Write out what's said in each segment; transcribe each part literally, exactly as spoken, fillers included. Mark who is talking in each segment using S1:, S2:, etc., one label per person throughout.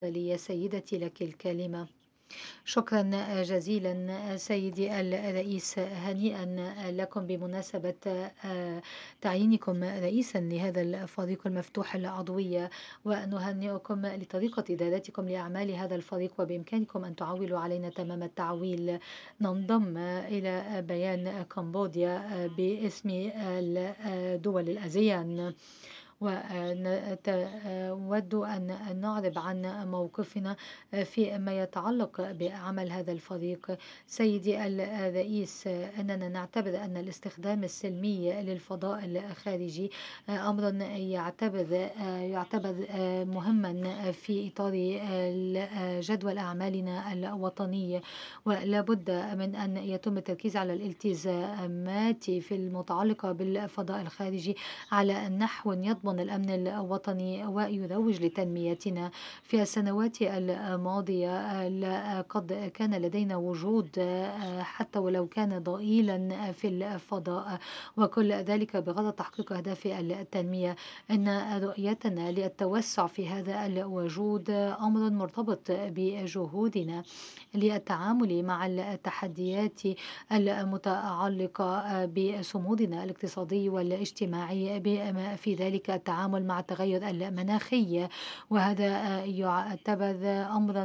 S1: لي سيدتي لك الكلمة. شكرا جزيلا سيدي الرئيس، هنيئا لكم بمناسبة آه، تعيينكم رئيسا لهذا الفريق المفتوح العضوية، ونهنئكم لطريقة إدارتكم لأعمال هذا الفريق، وبإمكانكم أن تعولوا علينا تمام التعويل. ننضم إلى بيان كمبوديا باسم الدول الآسيان، ونود أن نعرب عن موقفنا فيما يتعلق بعمل هذا الفريق. سيدي الرئيس، أننا نعتبر أن الاستخدام السلمي للفضاء الخارجي أمر يعتبر يعتبر مهما في إطار جدول أعمالنا الوطني، ولا بد من أن يتم التركيز على الالتزامات في المتعلقة بالفضاء الخارجي على نحو يضمن الأمن الوطني ويروج لتنميتنا. في السنوات الماضية قد كان لدينا وجود حتى ولو كان ضئيلا في الفضاء، وكل ذلك بغرض تحقيق أهداف التنمية. إن رؤيتنا للتوسع في هذا الوجود أمر مرتبط بجهودنا للتعامل مع التحديات المتعلقة بصمودنا الاقتصادي والاجتماعي، بما في ذلك التعامل مع التغير المناخي، وهذا يعتبر أمرا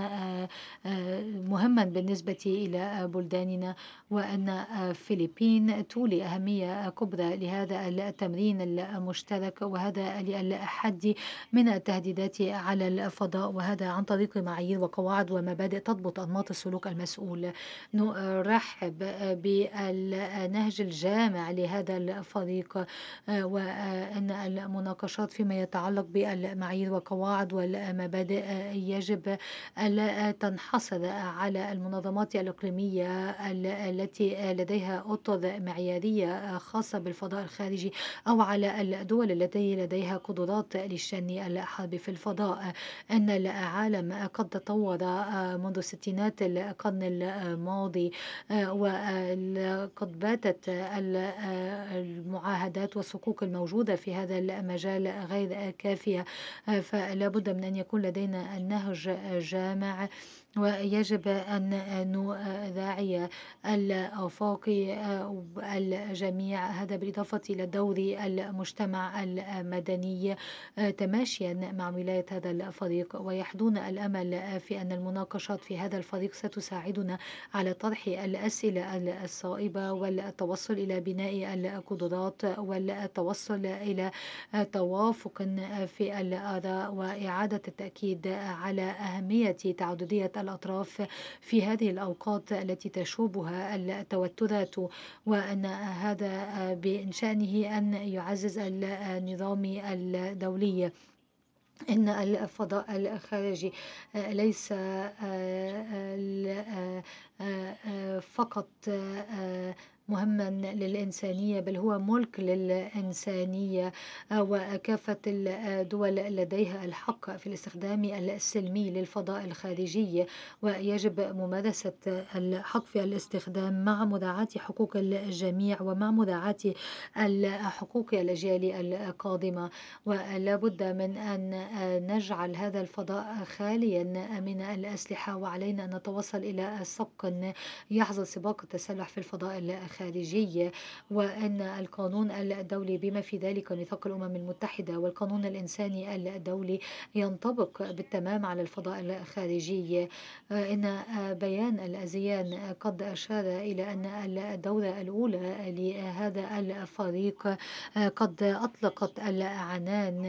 S1: مهما بالنسبة إلى بلداننا، وأن الفلبين تولي أهمية كبرى لهذا التمرين المشترك، وهذا للحد من التهديدات على الفضاء، وهذا عن طريق معايير وقواعد ومبادئ تضبط أنماط السلوك المسؤول. نرحب بالنهج الجامع لهذا الفريق، وأن المناقشات فيما يتعلق بالمعايير والقواعد والمبادئ يجب ألا تنحصر على المنظمات الإقليمية التي لديها أطر معيارية خاصة بالفضاء الخارجي، أو على الدول التي لديها قدرات للشن الحرب في الفضاء. أن العالم قد تطور منذ ستينات القرن الماضي، وقد باتت المعاهدات والصكوك الموجودة في هذا المجال غير كافية، فلا بد من أن يكون لدينا النهج جامع، ويجب أن نراعي الآفاق الجميع، هذا بالإضافة إلى دور المجتمع المدني تماشيا مع ولاية هذا الفريق. ويحدون الأمل في أن المناقشات في هذا الفريق ستساعدنا على طرح الأسئلة الصائبة والتوصل إلى بناء القدرات والتوصل إلى توافق في الآراء، وإعادة التأكيد على أهمية تعددية الأطراف في هذه الأوقات التي تشوبها التوترات، وأن هذا بشأنه أن يعزز النظام الدولي. إن الفضاء الخارجي ليس فقط مهما للإنسانية، بل هو ملك للإنسانية، وكافة الدول لديها الحق في الاستخدام السلمي للفضاء الخارجي، ويجب ممارسة الحق في الاستخدام مع مراعاة حقوق الجميع ومع مراعاة حقوق الأجيال القادمة. ولا بد من أن نجعل هذا الفضاء خاليا من الأسلحة، وعلينا أن نتوصل إلى سبق يحظر سباق التسلح في الفضاء الخارجي، وأن القانون الدولي بما في ذلك ميثاق الأمم المتحدة والقانون الإنساني الدولي ينطبق بالتمام على الفضاء الخارجي. إن بيان الأزيان قد أشار إلى أن الدورة الأولى لهذا الفريق قد أطلقت العنان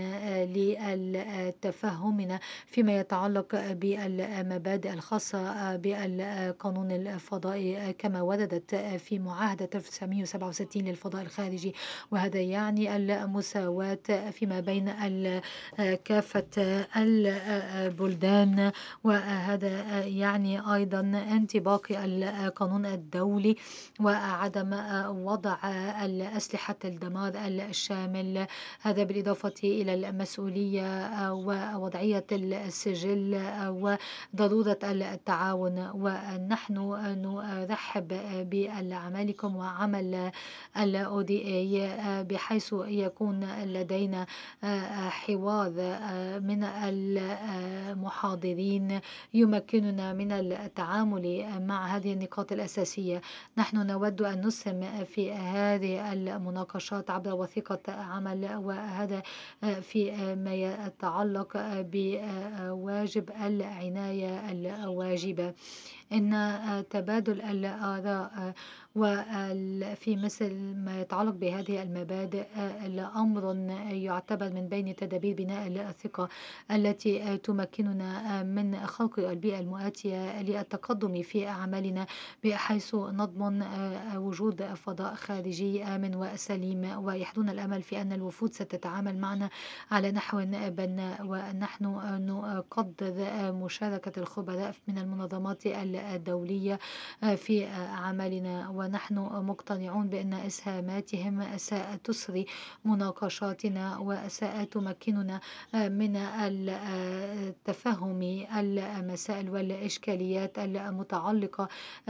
S1: لتفهمنا فيما يتعلق بالمبادئ الخاصة بالقانون الفضائي كما وردت في معاهدة ألف وتسعمائة وسبعة وستين للفضاء الخارجي، وهذا يعني المساواة فيما بين كافة البلدان، وهذا يعني أيضا انطباق القانون الدولي وعدم وضع الأسلحة الدمار الشامل، هذا بالإضافة إلى المسؤولية ووضعية السجل وضرورة التعاون. ونحن نرحب بأعمالكم معكم وعمل ال أو دي إيه آه، بحيث يكون لدينا آه، حوار آه، من المحاضرين يمكننا من التعامل مع هذه النقاط الأساسية. نحن نود أن نسهم في هذه المناقشات عبر وثيقة عمل، وهذا فيما يتعلق بواجب العناية الواجبة. إن تبادل الآراء وفي مثل ما يتعلق بهذه المبادئ لأمر يعتبر من بين تدابير بناء الثقة التي تمكننا من خلق البيئة المؤاتية للتقدم في أعمالنا، بحيث نضمن وجود فضاء خارجي آمن وسليم، ويحدون الأمل في أن الوفود ستتعامل معنا على نحو بناء. ونحن نقدر مشاركة الخبراء من المنظمات الدولية في عملنا، ونحن مقتنعون بأن إسهاماتهم ستسري مناقشاتنا وستمكننا من التفهم المسائل والإشكاليات المتعلقة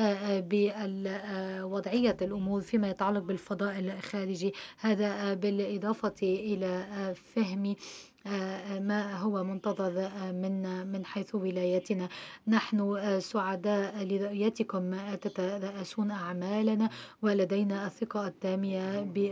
S1: بوضعية الأمور فيما يتعلق بالفضاء الخارجي. هذا بالإضافة إلى فهم ما هو منتظر من من حيث ولايتنا. نحن سعداء لرؤيتكم تترأسون أعمالنا، ولدينا الثقة التامة